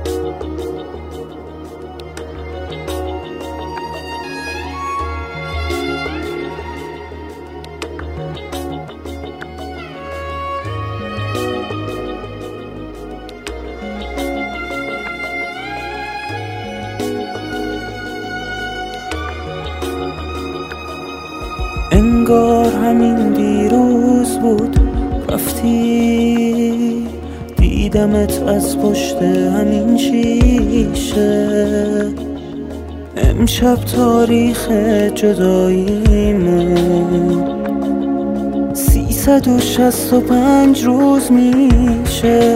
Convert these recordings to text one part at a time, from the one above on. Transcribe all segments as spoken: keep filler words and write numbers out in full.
انگار همین دیروز بود رفتی، دیدمت از پشت همین شیشه. امشب تاریخ جداییمون سیصد و شصت و پنج روز میشه.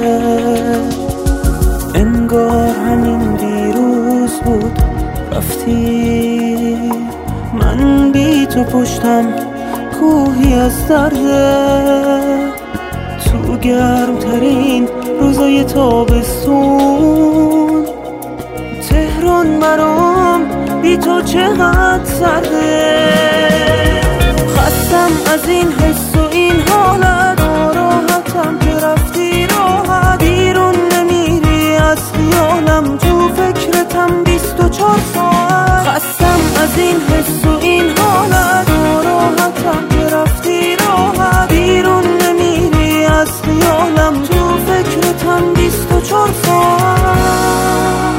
انگار همین دیروز بود رفتی، من بی تو پشتم کوهی از درده. تو گرمترین روزای تابستون تهران برام بی تو چقدر سرده. خستم از این حس و این حالت، ناراحتم که رفتی راحت، بیرون نمیری از خیالم، تو فکرتم بیست و چهار ساعت. خستم از این حس و این حالت، ناراحتم که رفتی راحت، بیرون نمیری از خیالم، تو فکرتم بیست و چهار ساعت.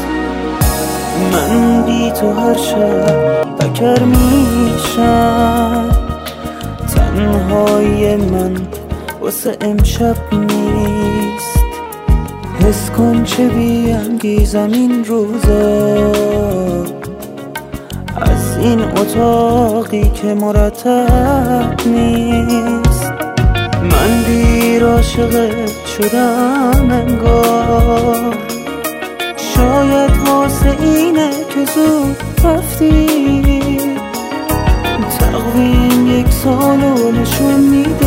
من بی تو هر شب بکر میشم، تنهای من واسه امشب نیست. حس کن چه بی انگیزم این روزا، از این اتاقی که مرتب نیست. من دیر عاشقت شدم انگار، شاید واسه اینه که زود رفتی. تقویم یک سال و نشون میده